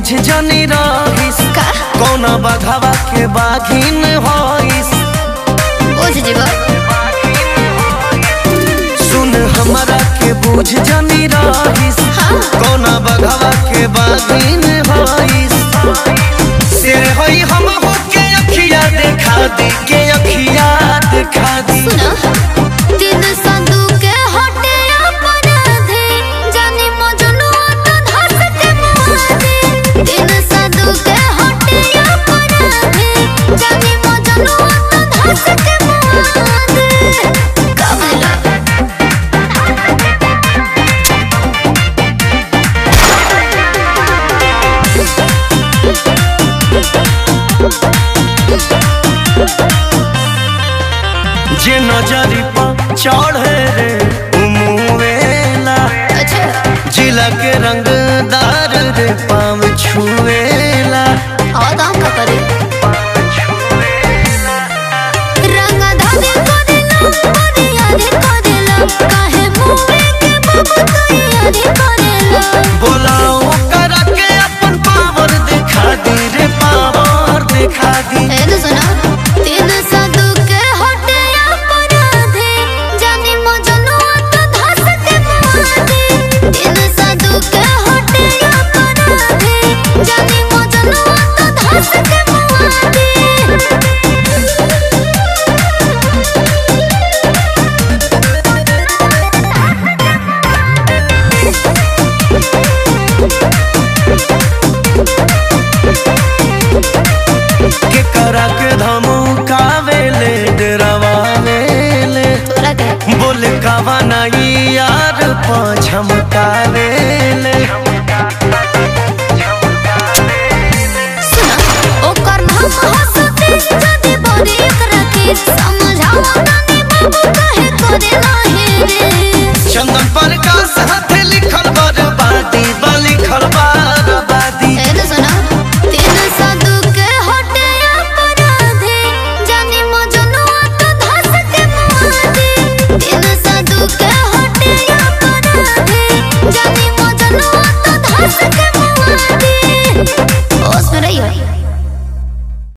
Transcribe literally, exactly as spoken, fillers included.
बूझ जनी रहिस कौना बघावा के बाघिन होइस। बुझ जीवा सुन हमरा के बूझ जनी रहिस कौना बघावा के बाघिन होइस। शेर होई हम हो के अखिया देखा दी के अखिया देखा दी। सुना तीन संदू के हटे अपराधे जानी मजनुआ तो धस के मुआदे। तीन संदू के हटे अपराधे जानी मजनुआ तो धस के मुआदे। कमला जे नजरी पर चढ़े रे उमुवेला। अच्छा जिला के रंगदार रे पाँव छुएला। और दाम का करे रंग धारे करेला मरियादे करेला काहे मुए के बाबू तैयारी करेला। बोलाओ करा के अपन पावर दिखा दी रे पावर दिखा दी। है तो सुना तीन संदू के हटे अपराधे जानी मजनुआ तो धस के मुआदे। तीन संदू के हटे अपराधे जानी मजनुआ तो धस के मुआदे। के करा के धमकावेले डरावावेले। तोरा के बोले कावा नहीं यार पाछम